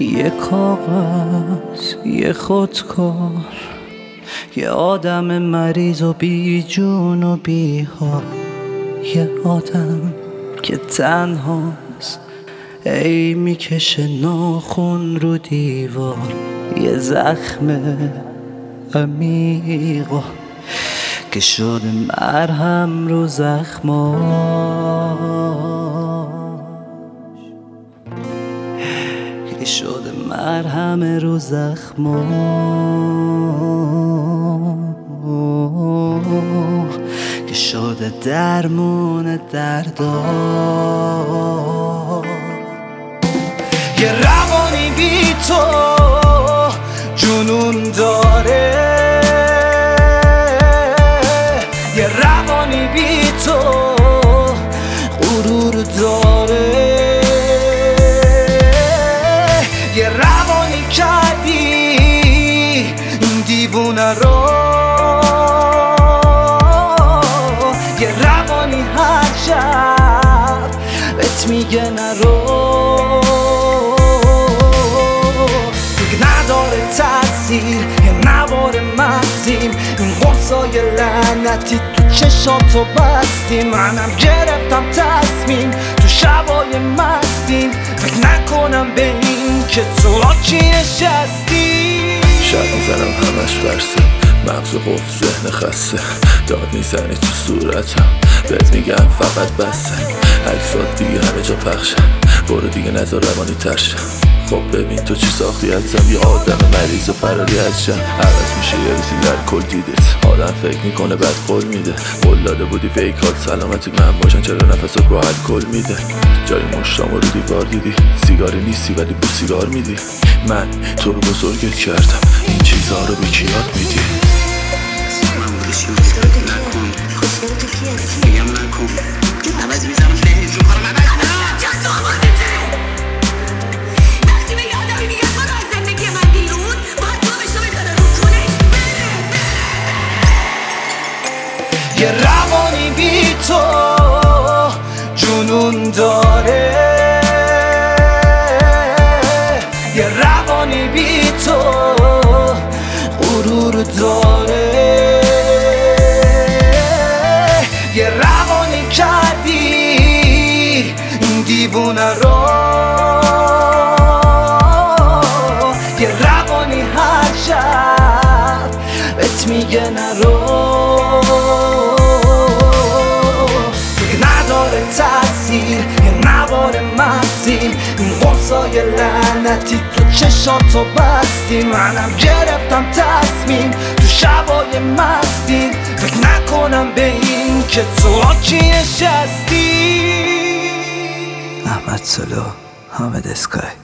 یه کاغذ، یه خودکار، یه آدم مریض و بی جون و بی حال، یه آدم که تنهاست ای میکشه ناخن رو دیوار، یه زخم عمیقا که شده مرهم رو زخماش، که شده مرهم رو زخماش، که شده درمون درداش. یه روانی بی تو جنون داره، یه روانی بی تو غرور داره، یه روانی کردی این دیوونه رو، یه روانی هر شب بهت میگه نرو، نداره تاثیر یه نوار مغزیم، این قرصای لعنتی تو چشاتو بستیم، منم گرفتم تصمیم تو شبای مستیم، فکر نکنم به این که تو آکی نشستی. شب میزنم همش برسه، مغز قفل ذهن خسته، داد میزنی تو صورتم بهت میگم فقط بسه، عکسات دیگه همه جا پخشه، برو دیگه نذار روانی ترشه. خب ببین تو چی ساختی ازم، یه آدم مریض و فراری از جمع، عوض میشه یه روزی در کل دیدت، آدم فکر میکنه بعد قول میده، قول داده بودی بیکات سلامتی من باشن، چرا نفست با الکل میده، جای مشتام رو دیوار دیدی، سیگاری نیستی ولی بو سیگار میدی، من تو رو بزرگت کردم این چیزها رو به کی یاد میدی؟ یه روانی بی تو جنون داره، یه روانی بی تو غرور داره، یه روانی کردی این دیوونه رو، یه روانی هر شب بهت میگه نرو، تاثیر یه نوار مغزیم، این قرصای لعنتی تو چشاتو بستیم، منم گرفتم تصمیم تو شبای مستیم، فکر نکنم به این که تو آکی نشستی. احمد سلو، حامد اسکای.